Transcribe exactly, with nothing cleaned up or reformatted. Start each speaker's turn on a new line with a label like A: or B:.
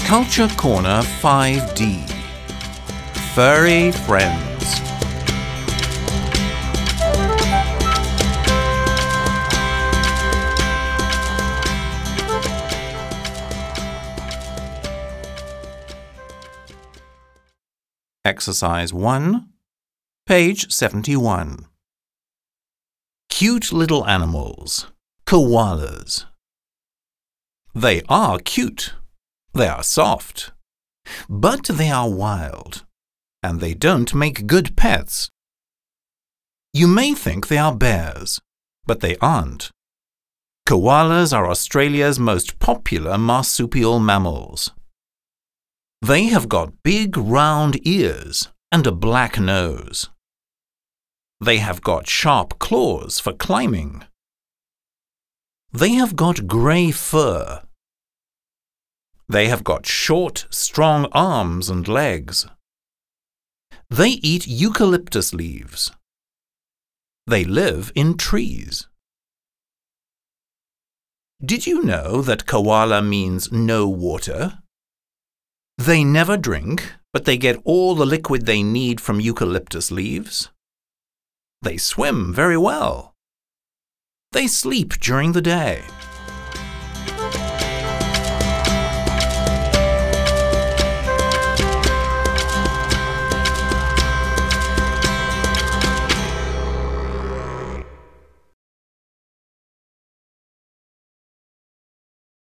A: Culture Corner five D. Furry Friends. Exercise one, page seventy-one. Cute little animals, koalas. They are cute. They are soft. But they are wild, and they don't make good pets. You may think they are bears, but they aren't. Koalas are Australia's most popular marsupial mammals. They have got big round ears and a black nose. They have got sharp claws for climbing. They have got grey fur. They have got short, strong arms and legs. They eat eucalyptus leaves. They live in trees. Did you know that koala means no water? They never drink, but they get all the liquid they need from eucalyptus leaves. They swim very well. They sleep during the day.